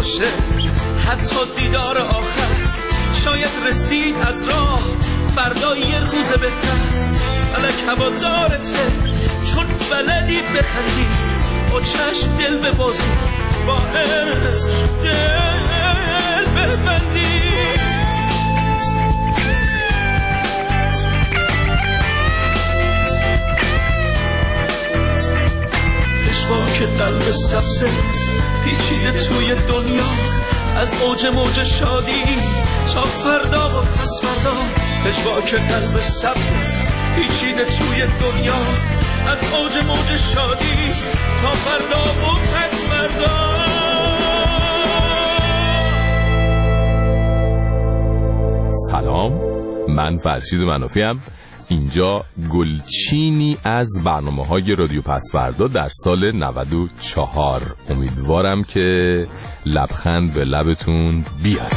باشه، حتی دیدار آخر شاید رسید از راه، فردا یه روز بهتر. فلک هوادارته چون بلدی بخندی، با چشم دل ببازی، با عشق دل ببندی. پشواک قلب سبزه پیچیده توی دنیا، از اوج موج شادی تا فردا و پس فردا. پشواک قلب سبزه پیچیده توی دنیا، از اوج موج شادی تا فردا و پس فردا. سلام، من فرشید منافیم. اینجا گلچینی از برنامه‌های رادیو پس‌فردا در سال 94. امیدوارم که لبخند به لبتون بیاد.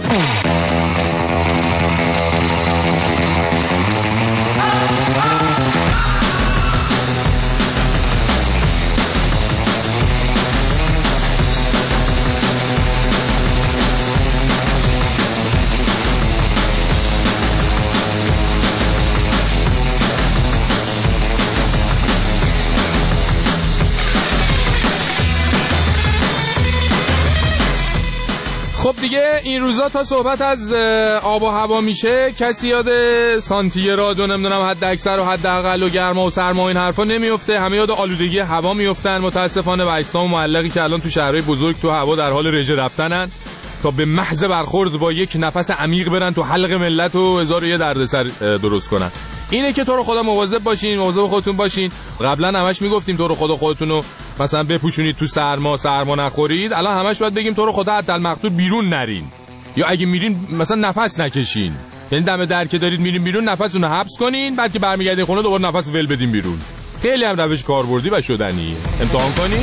خب دیگه این روزا تا صحبت از آب و هوا میشه کسی یاد سانتیگراد و نمیدونم حد اکثر و حد اقل و گرما و سرما و این حرفا نمیفته. همه یاد آلودگی هوا میفتن متاسفانه، و اجسام معلقی که الان تو شهرهای بزرگ تو هوا در حال رژه رفتنن تا به محض برخورد با یک نفس عمیق برن تو حلق ملت و هزار و یه دردسر درست کنن. اینه که تو رو خدا مواظب باشین، مواظب خودتون باشین. قبلا همش میگفتیم تو رو خدا خودتون رو مثلا بپوشونید تو سرما نخورید. الان همش باید بگیم تو رو خدا حتی المقصود بیرون نرین، یا اگه میرین مثلا نفس نکشین. یعنی دم در که دارید میرین بیرون نفستون رو حبس کنین، بعد که برمیگردین خونه دوباره نفس ول بدین بیرون. خیلی هم روش کاربردی و شدنی. امتحان کنین.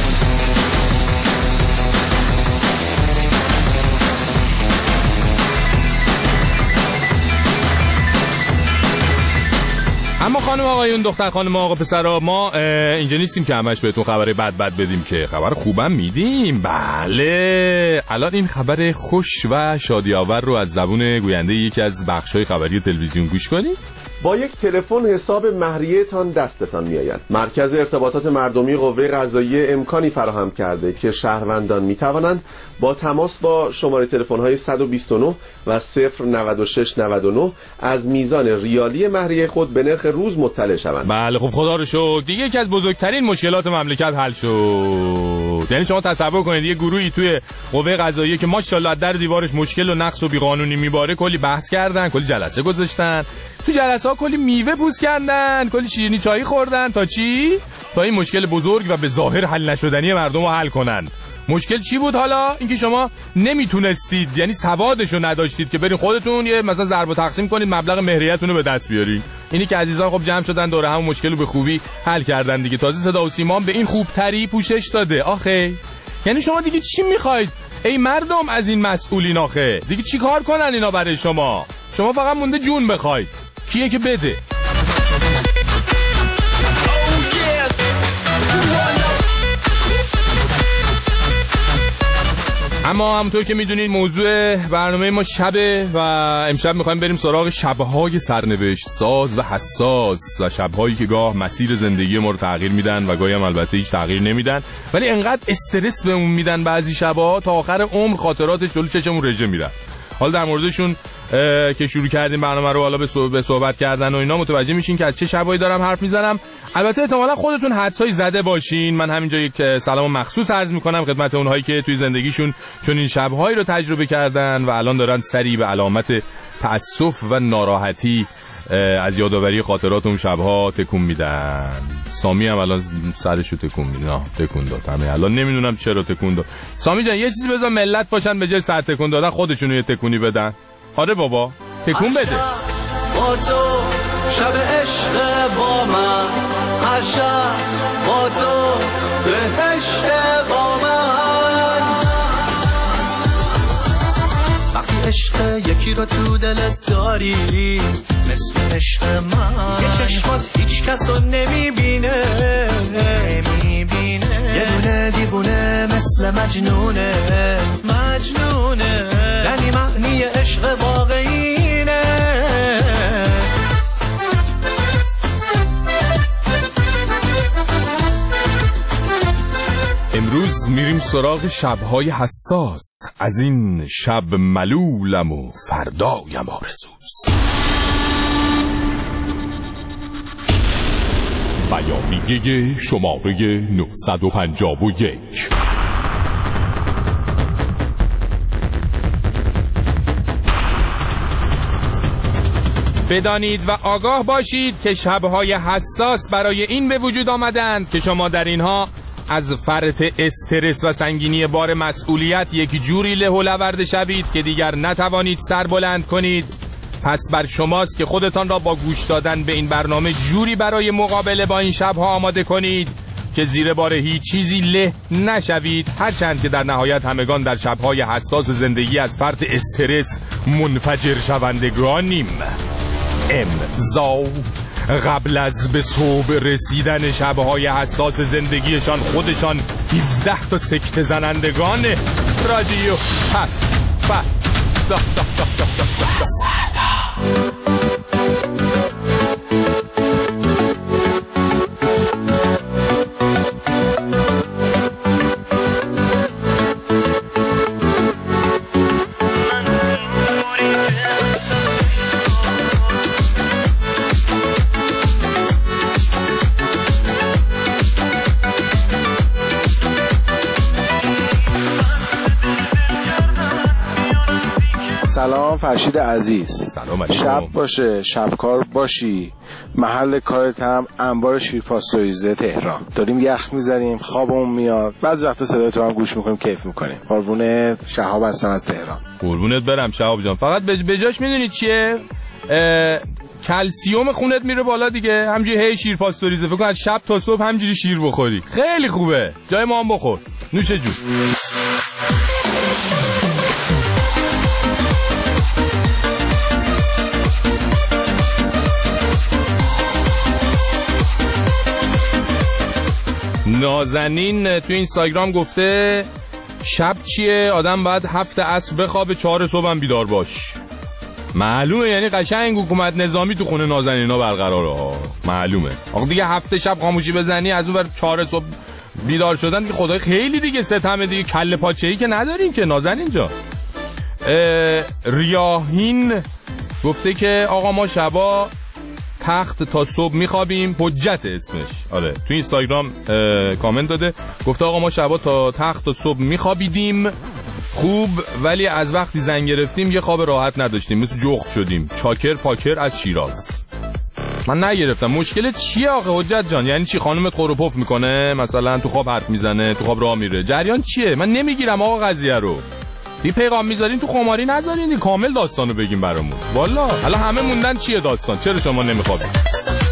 اما خانم آقایون، دختر خانم آقا پسرا، ما اینجا نیستیم که همش بهتون خبر بد بدیم، که خبر خوبم میدیم. بله، الان این خبر خوش و شادی آور رو از زبون گوینده یکی از بخش‌های خبری تلویزیون گوش کنید. با یک تلفن حساب مهریه‌تان دستتان میآید. مرکز ارتباطات مردمی قوه قضاییه امکانی فراهم کرده که شهروندان میتوانند با تماس با شماره تلفن‌های 129 و 09699 از میزان ریالی مهریه خود به نرخ روز مطلع شوند. بله خب خدا رو شکر دیگه یکی از بزرگترین مشکلات مملکت حل شد. یعنی شما تصور کنید یه گروهی توی قوه قضاییه که ماشاءالله از در دیوارش مشکل و نقص و بیقانونی میباره کلی بحث کردن، کلی جلسه گذاشتن، تو جلسه ها کلی میوه پوست کردن، کلی شیرینی چای خوردن. تا چی؟ تا این مشکل بزرگ و به ظاهر حل نشدنی مردم رو حل کنن. مشکل چی بود حالا؟ اینکه شما نمیتونستید، یعنی سوادشو نداشتید که برین خودتون یه مثلا ضرب و تقسیم کنید مبلغ مهریتون رو به دست بیارین. اینی که عزیزان خب جمع شدن دوره هم مشکل رو به خوبی حل کردن دیگه. تازه صدا و سیما به این خوبتری پوشش داده. آخه یعنی شما دیگه چی میخواید ای مردم از این مسئولین؟ آخه دیگه چی کار کنن اینا برای شما؟ شما فقط مونده جون بخواید. کیه که بده؟ اما همونطور که میدونید موضوع برنامه ما شبه و امشب میخوایم بریم سراغ شبهای سرنوشت ساز و حساس و شبهایی که گاه مسیر زندگی ما رو تغییر میدن و گاهی هم البته هیچ تغییر نمیدن، ولی انقدر استرس بهمون میدن بعضی شبها تا آخر عمر خاطراتش جلو چشمون رژه میره. حالا در موردشون که شروع کردیم برنامه رو حالا به صحبت کردن و اینا متوجه میشین که از چه شبایی دارم حرف میزنم. البته احتمالاً خودتون حدسایی زده باشین. من همینجا یک سلام مخصوص عرض میکنم خدمت اونهایی که توی زندگیشون چون این شبهایی رو تجربه کردن و الان دارن سری به علامت تأسف و ناراحتی از یادآوری خاطرات اون شبها تکون میدن. سامی هم الان سرشو تکون میده. تکون داد. همه الان نمیدونم چرا تکون داد. سامی جان یه چیزی بذار ملت باشن به جای سر تکون دادن خودشون یه تکونی بدن. آره بابا تکون بده. با تو شب عشق با من، هر شب با تو بهشت با من. وقتی عشق یکی رو تو دلت داری مثل عشق من، یه چشمات هیچ کس رو نمیبینه، یه دونه دیوونه مثل مجنونه، امروز میریم سراغ شب‌های حساس. از این شب ملولم و فردایم آرزوست. بیانیه شماره 951. بدانید و آگاه باشید که شب‌های حساس برای این به وجود آمدند که شما در اینها از فرط استرس و سنگینی بار مسئولیت یک جوری له و لورد شوید که دیگر نتوانید سر بلند کنید. پس بر شماست که خودتان را با گوش دادن به این برنامه جوری برای مقابله با این شب‌ها آماده کنید که زیر بار هیچ چیزی له نشوید، هرچند که در نهایت همگان در شب‌های حساس زندگی از فرط استرس منفجر شوندگانیم. امضا قبل از به صبح رسیدن شب‌های حساس زندگیشان خودشان 17 تا سکته زنندگان رادیو پس سلام فرشید عزیز. سلام. شب باشه، شبکار باشی. محل کارت هم انبار شیرپاستوریزه تهران. داریم یخ میزنیم، خوابمون میاد، بعضی وقتا صدای تو هم گوش میکنیم، کیف میکنیم. قربونت، شهاب هستم از تهران. قربونت برم شهاب جان. فقط بجاش میدونید چیه؟ کلسیوم خونت میره بالا دیگه. همینجوری هی شیرپاستوریزه، فکر کن از شب تا صبح همینجوری شیر بخوری. خیلی خوبه. جای ما هم بخور. نوش جون. نازنین تو اینستاگرام گفته شب چیه؟ آدم باید 7 عصر بخوابه 4 صبح هم بیدار باش. معلومه، یعنی قشنگ حکومت نظامی تو خونه نازنینا برقراره. معلومه. آخه دیگه 7 شب خاموشی بزنی از اون ور 4 صبح بیدار شدن که خدای خیلی دیگه ستمه دیگه. کله پاچه‌ای که نداریم که نازنین جا. ریاهین گفته که آقا ما شبا تخت تا صبح میخوابیم. حجت اسمش. آره تو اینستاگرام کامنت داده، گفته آقا ما شبا تا تخت تا صبح میخوابیدیم خوب، ولی از وقتی زنگ گرفتیم یه خواب راحت نداشتیم، مثل جغد شدیم. چاکر پاکر از شیراز. من نگرفتم. مشکل چیه آقا حجت جان؟ یعنی چی خانومت خور و پف میکنه مثلا، تو خواب حرف میزنه، تو خواب راه میره؟ جریان چیه؟ من نمیگیرم آقا قضیه رو. بی پیغام میذارین تو خماری نذارین، کامل داستانو بگیم برامون. والا حالا همه موندن چیه داستان؟ چرا شما نمیخوابید؟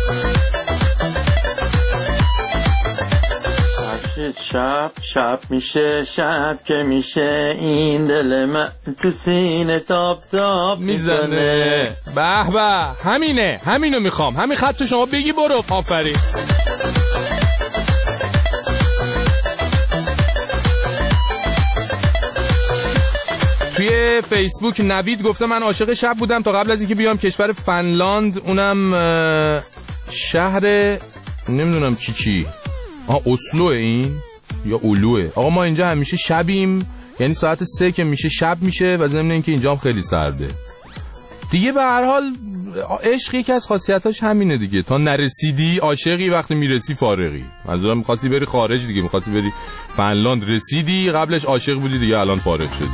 شب میشه، شب که میشه، این دل من تو سینه تاب میزنه. به به، همینو میخوام. همین خط شما بگی برو. آفرین. توی فیسبوک نوید گفته من عاشق شب بودم تا قبل از اینکه بیام کشور فنلاند، اونم شهر نمیدونم چی اسلوه این یا اولوه. آقا ما اینجا همیشه شبیم، یعنی ساعت 3 که میشه شب میشه و ضمن اینکه اینجا هم خیلی سرده دیگه. به هر حال عشق یکی از خاصیتاش همینه دیگه، تا نرسیدی عاشقی، وقتی میرسی فارغی. منظورم می‌خواستی بری خارج دیگه، می‌خواستی بری فنلاند، رسیدی، قبلش عاشق بودی دیگه، الان فارغ شدی.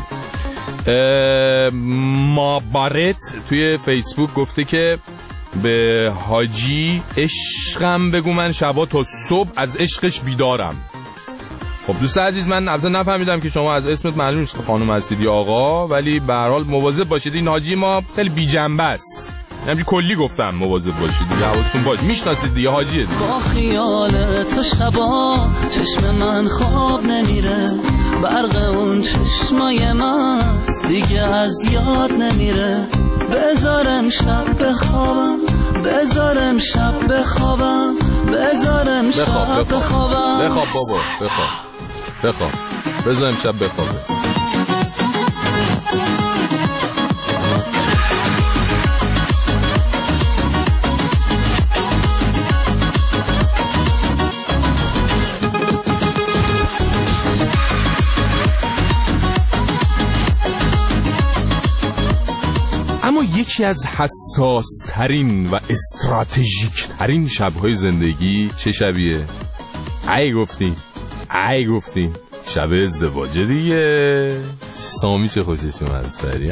مابارت توی فیسبوک گفته که به حاجی عشقم بگو من شبا تا صبح از عشقش بیدارم. خب دوست عزیز، من اصلا نفهمیدم که شما از اسمت معلوم نیست خانم هستید یا آقا، ولی به هر حال مواظب باشید. این حاجی ما خیلی بی جنبه است، همین کلی گفتم مواظب باشید دیگه، حواستون باشه. میشناسید دیگه حاجیه دیگه. با خیال تو شبا چشم من خواب نمیره، برق اون چشمای ماست دیگه از یاد نمیره. بذارم شب بخوابم، بذارم شب بخوابم، بذارم شب بخوابم. بخواب بابا، بخواب، بذارم شب بخوابه. یکی از حساس ترین و استراتژیک ترین شب‌های زندگی چه شبیه؟ ای گفتیم شب ازدواج دیگه. سامی چه خوشش اومد سری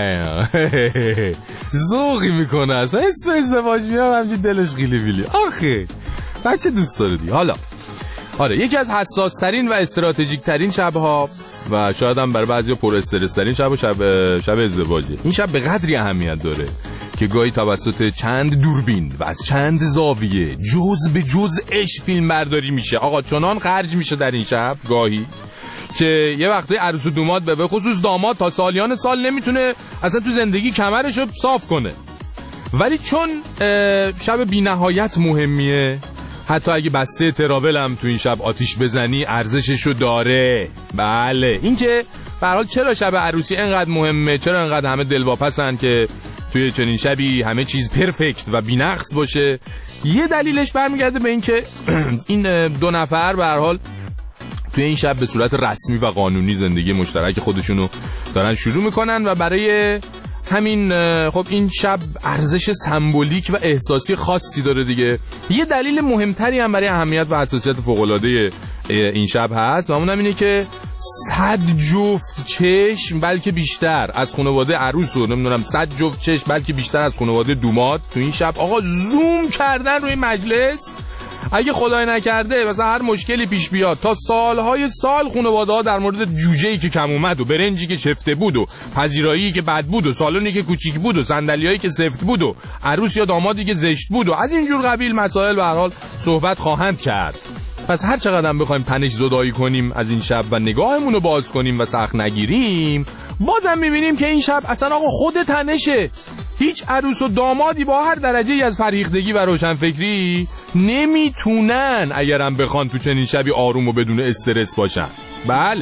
ذوقی میکنه اصلا اسم ازدواج میاد همچین دلش خیلی بیلی آخه بچه دوست داره دیگه. حالا آره یکی از حساس ترین و استراتژیک ترین شب‌ها و شاید هم برای بعضیا پر استرس ترین شب ازدواجه. این شب به قدری اهمیت داره که گاهی توسط چند دوربین و از چند زاویه جز به جزش فیلم برداری میشه. آقا چنان خرج میشه در این شب گاهی که یه وقتی عروس و داماد به خصوص داماد تا سالیان سال نمیتونه اصلا تو زندگی کمرشو صاف کنه، ولی چون شب بی نهایت مهمیه حتی اگه بسته ترابل هم تو این شب آتیش بزنی ارزششو داره. بله این که به هر حال چرا شب عروسی انقدر مهمه، چرا انقدر همه دلواپسن که توی چنین شبی همه چیز پرفکت و بی‌نقص باشه، یه دلیلش برمیگرده به این که این دو نفر به هر حال توی این شب به صورت رسمی و قانونی زندگی مشترک خودشونو دارن شروع میکنن و برای همین خب این شب ارزش سمبولیک و احساسی خاصی داره دیگه. یه دلیل مهمتری هم برای اهمیت و حساسیت فوق‌العاده این شب هست و اونم اینه که 100 جفت چشم بلکه بیشتر از خانواده عروس و نمیدونم 100 جفت چشم بلکه بیشتر از خانواده دوماد تو این شب آقا زوم کردن روی مجلس. اگه خدای نکرده مثلا هر مشکلی پیش بیاد تا سالهای سال خانواده‌ها در مورد جوجه‌ای که کم اومد و برنجی که شفته بود و پذیرایی که بد بود و سالونی که کوچیک بود و صندلیایی که سفت بود و عروس یا دامادی که زشت بود و از این جور قبیل مسائل به هر حال صحبت خواهند کرد. پس هر چقدر بخوایم تنش زدایی کنیم از این شب و نگاهمون رو باز کنیم و سخت نگیریم، بازم می‌بینیم که این شب اصلا آقا خود تنشه. هیچ عروس و دامادی با هر درجه‌ای از فرهیختگی و روشنفکری نمیتونن اگرم بخوان تو چنین شبی آروم و بدون استرس باشن. بله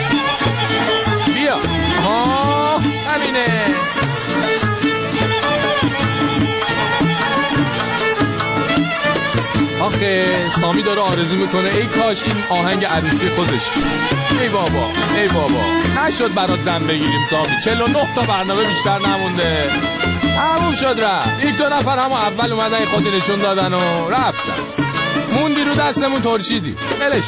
بیا همینه. آخه سامی داره آرزو میکنه ای کاش این آهنگ عروسی خودش بود. ای بابا نشد برات زن بگیریم سامی، 49 تا برنامه بیشتر نمونده، تموم شد رفت. یک دو نفر همون اول اومدن خودی نشون دادن و رفتن، موندی رو دستمون ترشیدی بلش.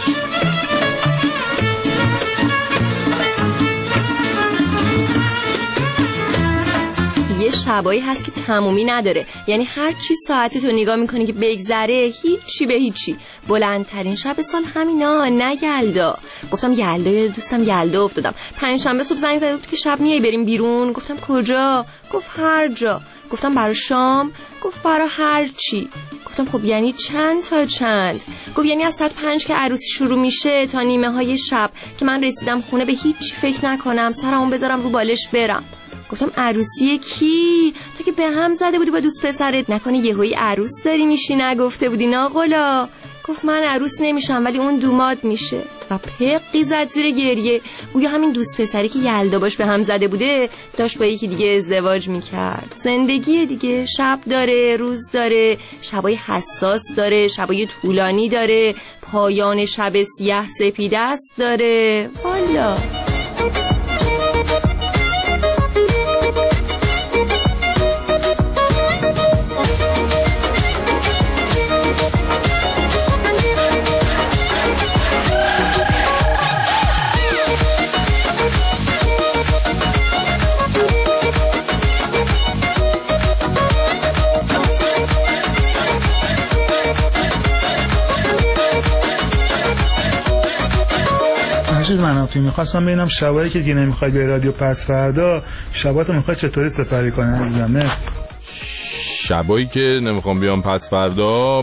یه شبایی هست که تمومی نداره، یعنی هر چی ساعتی تو نگاه میکنی که بگذره هیچی به هیچی. بلندترین شب سال همینا، نه یلدا. گفتم یلدا، دوستم یلدا افتادم. پنجشنبه صبح زنگ زده بود که شب میای بریم بیرون. گفتم کجا؟ گفت هر جا. گفتم برای شام؟ گفت برای هر چی. گفتم خب یعنی چند تا چند؟ گفت یعنی از ساعت 5 که عروسی شروع میشه تا نیمه های شب که من رسیدم خونه به هیچ فکر نکنم، سرمو بذارم رو بالش برم. گفتم عروسی کی؟ تو که به هم زده بودی با دوست پسرت، نکنه یهویی عروس داری میشی نگفته بودی ناقلا؟ گفت من عروس نمیشم ولی اون دوماد میشه و پقی زد زیر گریه، گویا همین دوست پسری که یلدا باش به هم زده بوده داشت با یکی دیگه ازدواج میکرد. زندگی دیگه، شب داره، روز داره، شبای حساس داره، شبای طولانی داره، پایان شب سیاه سپید است داره. والا منافی میخواستم ببینم شبایی که دیگه نمیخوای به رادیو پس فردا، شباتو میخوای چطوری سپری کنی عزیزم؟ شبایی که نمیخوام بیام پس فردا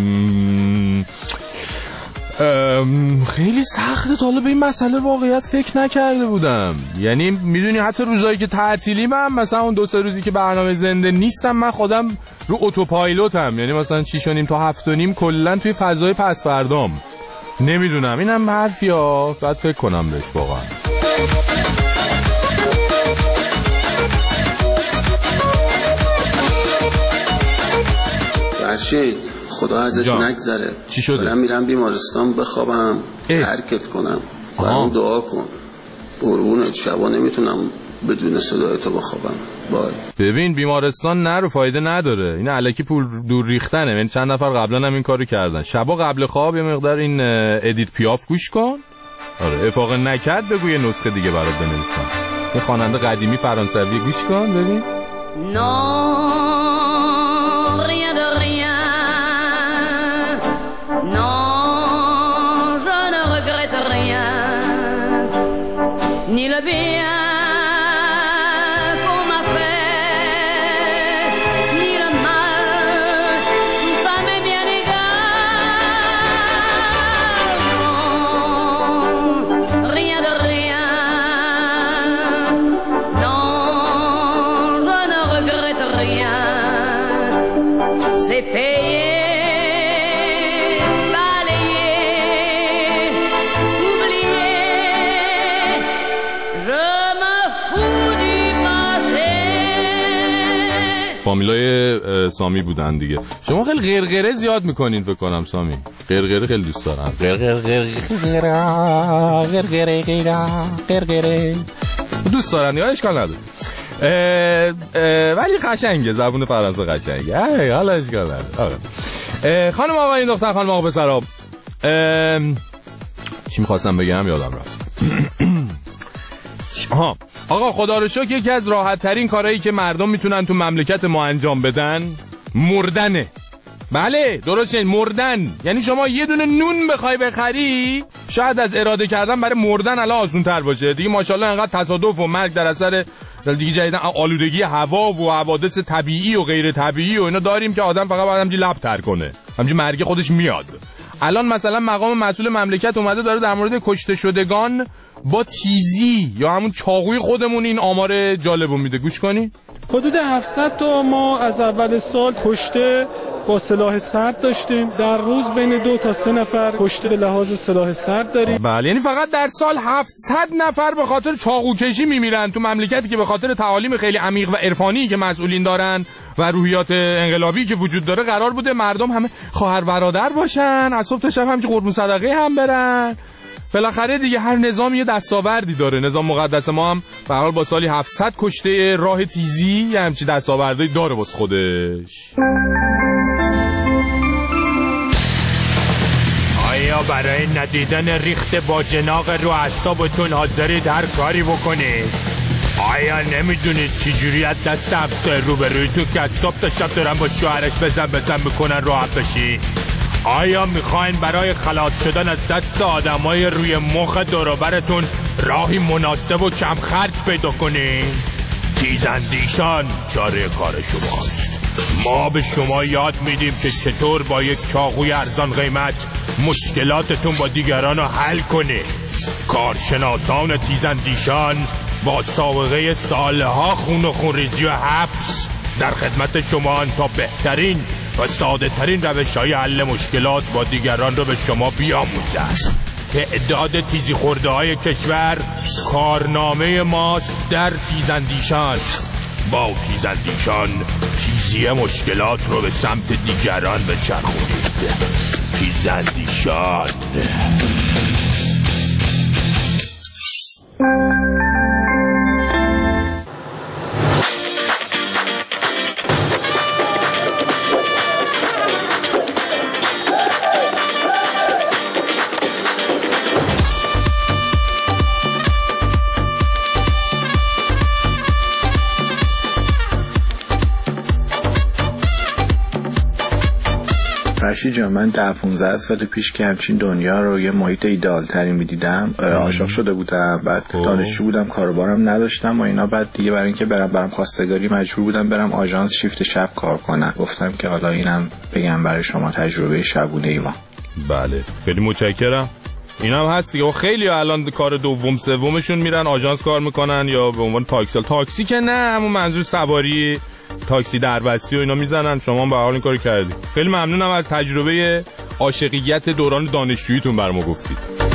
خیلی سخته. تا حالا به این مسئله واقعیت فکر نکرده بودم. یعنی میدونی حتی روزایی که تعطیلیم هم، مثلا اون 2-3 روزی که برنامه زنده نیستم، من خودم رو اتوپایلوتم. یعنی مثلا 6:30 تا 7:30 کلا توی فضای پس فردام. نمیدونم، اینم حرفی ها، باید فکر کنم بهش واقعا. فرشید خدا ازت نگذره. چی شده؟ دارم میرم بیمارستان بخوابم، حرکت کنم، برام دعا کن. قربونت، شبا نمیتونم بدون صدای تو بخوابم. ببین بیمارستان نرو، فایده نداره، این الکی پول دور ریختنه. یعنی چند نفر قبلا هم این کارو کردن. شبا قبل خواب یه مقدار این ادیت پیاف گوش کن. آره افاقه نکرد بگو یه نسخه دیگه برات بنویسم. یه خواننده قدیمی فرانسوی گوش کن ببین. Non, rien de rien. Non, je ne regrette rien. Ni le bien qu'on m'a fait, ni le mal, tout ça m'est bien égal. Non, rien de rien. Non, je ne regrette rien. C'est payé, balayé, oublié. Je me fous du passé. فامیلای سامی بودن دیگه. شما خیلی غرغره زیاد میکنین فکر کنم سامی. غرغره خیلی دوست دارم. غرغره دوست دارن یا اشکال نداره. ولی قشنگه، زبون فرانسه قشنگه. حالا اشکال نداره. خانم آقایون دختر خانم آقا پسرا، چی میخواستم بگم یادم رفت. آقا خدا رو شکر یکی از راحت ترین کارهایی که مردم میتونن تو مملکت ما انجام بدن مردنه. بله درسته، مردن. یعنی شما یه دونه نون بخوای بخری شاید از اراده کردن برای مردن الان آسون تر باشه دیگه. ماشاءالله انقدر تصادف و مرگ در اثر دیگه جدیدن آلودگی هوا و حوادث طبیعی و غیر طبیعی و اینا داریم که آدم فقط باید همینجوری لب تر کنه، همینجوری مرگ خودش میاد. الان مثلا مقام مسئول مملکت اومده داره در مورد کشته شدگان با تیزی یا همون چاقوی خودمون این آمار جالبو میده. گوش کنی. حدود 700 تا ما از اول سال کشته با سلاح سرد داشتیم. در روز بین 2 تا 3 نفر کشته به لحاظ سلاح سرد داریم. بله یعنی فقط در سال 700 نفر به خاطر چاقوکشی میمیرن تو مملکتی که به خاطر تعالیم خیلی عمیق و عرفانی که مسئولین دارن و روحیات انقلابی که وجود داره قرار بوده مردم همه خواهر برادر باشن، از صبح تا شب همینجوری قربون صدقه هم برن. بالاخره دیگه هر نظام یه دستاوردی داره. نظام مقدس ما هم به هر حال با سالی 700 کشته راه تیزی یه همچین دستاوردی داره واسه خودش. آیا برای ندیدن ریخت با جناق رو اعصابتون حاضرید هر کاری بکنید؟ آیا نمیدونید چجوری از دست افسر روبرویتون که از صبح تا شب دارن با شوهرش بزن میکنن راحت بشی؟ آیا میخواین برای خلاص شدن از دست آدمای روی مخ دوروبرتون راهی مناسب و کم خرج پیدا کنین؟ تیزاندیشان چاره کار شماست. ما به شما یاد میدیم که چطور با یک چاقوی ارزان قیمت مشکلاتتون با دیگران رو حل کنید. کارشناسان تیزاندیشان با سابقه سالها خون و خونریزی و حبس در خدمت شما تا بهترین و ساده ترین روش‌های حل مشکلات با دیگران رو به شما بیاموزند. تعداد تیزی خورده های کشور کارنامه ماست در تیزاندیشان. با تیزاندیشان تیزی مشکلات رو به سمت دیگران بچرخونید. تیزاندیشان. فرشید جان، من 10-15 سال پیش که همچین دنیا رو یه محیط ایدئال تری می‌دیدم عاشق شده بودم. بعد دانشجو بودم، کاروبارم نداشتم و اینا. بعد دیگه برای اینکه برم خواستگاری مجبور بودم برم آژانس شیفت شب کار کنم. گفتم که حالا اینم بگم برای شما تجربه شبونه ای ما. بله خیلی متشکرم. اینم هست دیگه. خیلی الان کار دوم سومشون میرن آژانس کار میکنن یا به عنوان تاکسی که نه، همون منظور سواری تاکسی دربستی و اینا میزنن. شما به حال این کارو کردی. خیلی ممنونم از تجربه عاشقیت دوران دانشجوییتون برام گفتید.